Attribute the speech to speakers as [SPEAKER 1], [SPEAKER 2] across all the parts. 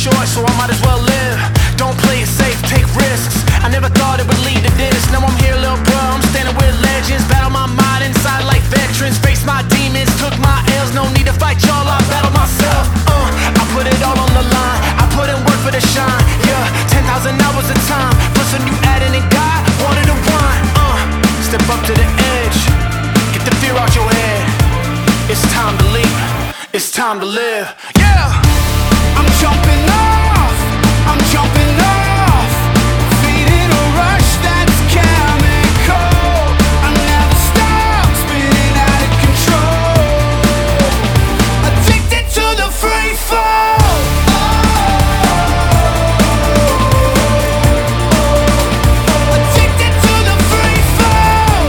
[SPEAKER 1] short, so I might as well live. Don't play it safe, take risks. I never thought it would lead to this. Now I'm here, little bro, I'm standing with legends. Battle my mind inside like veterans. Face my demons, took my L's. No need to fight y'all, I battle myself. I put it all on the line. I put in work for the shine. Yeah, 10,000 hours of time. Plus a new adding and God wanted to whine. Step up to the edge. Get the fear out your head. It's time to leap. It's time to live. Yeah! I'm jumping off. I'm jumping off. Feet in a rush that's chemical. I never stop spinning out of control. Addicted to the free fall. Addicted to the free fall.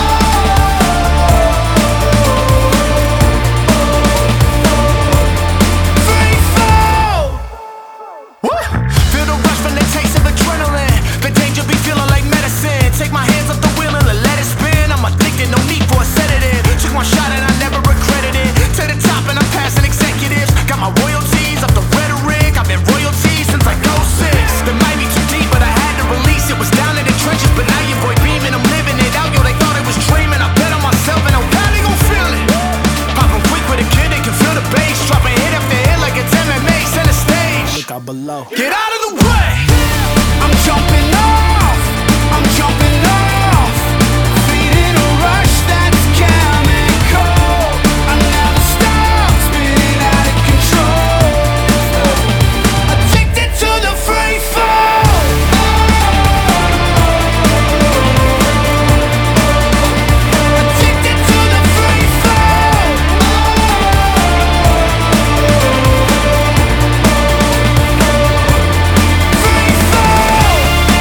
[SPEAKER 1] Free fall. Woo! Feel the rush from the taste of adrenaline. The danger be feeling like medicine. Take my hands off the wheel and let it spin. I'm addicted, no need for a sedative. Took one shot and I never regretted it. To the top and I'm passing executives. Got my royalties off the rhetoric. I've been royalty since like '06. It might be too deep, but I had to release it. Was down in the trenches, but now your boy beaming. I'm living it out, yo, they thought I was dreaming. I bet on myself and I'm probably gon' feel it. Popping quick with a kid, they can feel the bass. Dropping hit after hit like it's MMA. Center stage. Look out below. Get out of the way. I'm jumping off. I'm jumping off. Feet in a rush that's chemical. I never stop spinning out of control. Addicted to the free fall. Addicted to the free fall. Free fall.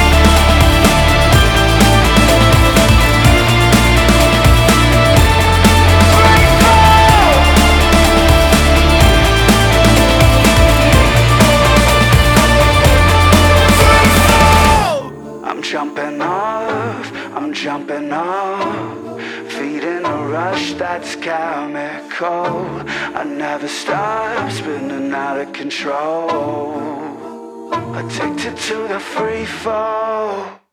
[SPEAKER 1] I'm jumping off, I'm jumping off. Feet in a rush that's chemical. I never stop spinning out of control. Addicted to the free fall.